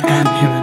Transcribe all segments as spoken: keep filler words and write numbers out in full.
am human.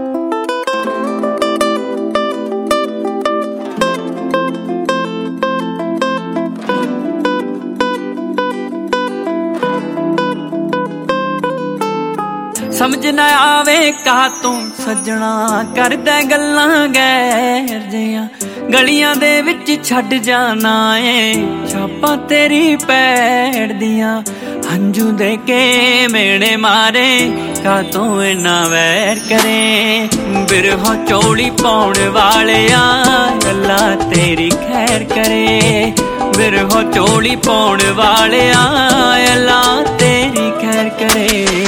समझ ना आवे कहा तू सजना करदा गल्लां गैर जियां गलियां दे विच छड्ड जाना ए छापा तेरी पैड़ दियां हंजू दे के मेरे मारे का तू इना वैर करे बिरहा चौड़ी पाउण वाले अल्लाह तेरी खैर करे बिरहा चौड़ी पाउण वाले अल्लाह तेरी खैर करे।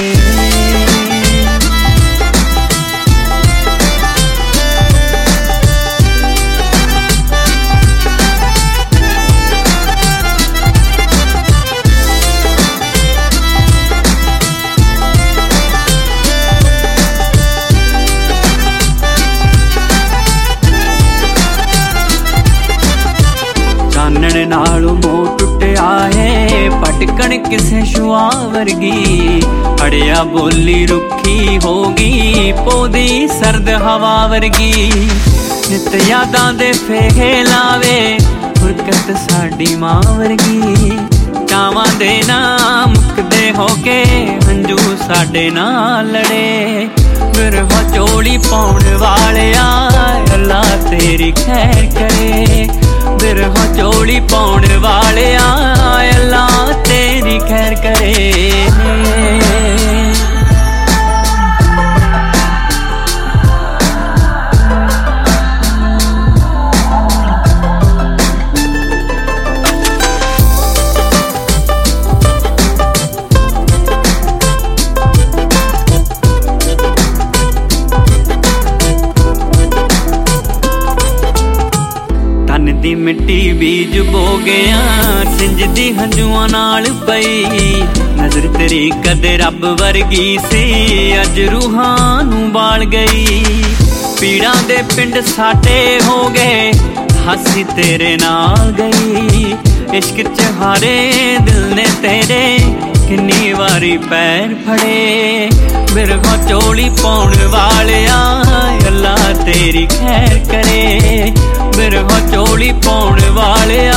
चानण नालों मोह टुटिया है पटकन किसे शुआ वर्गी अड़िया बोली रुखी होगी पौधी सर्द हवा वर्गी नित यादां दे फेहे लावे फुरकत साडी मां वर्गी चावां दे ना मुकदे होके हंजू साडे नाल लड़े बिरहा चौड़ी पाउण वाले अल्लाह तेरी खैर करे बिरहा चौड़ी पाउण वाले अल्लाह तेरी खैर करे। दी मिट्टी बीज बो गया सिंजदी हंजुआं नाल पई नजर तेरी कदे रब वर्गी सी अज रूहां नूं बाल गई पीड़ां दे पिंड साडे हो गए हासी तेरे नाल गई इश्क च हारे दिल ने तेरे किन्नी वारी पैर फड़े बिरहा चौड़ी पाउण वाले अल्लाह तेरी खैर करे बिरहा चौड़ी पाउण वाले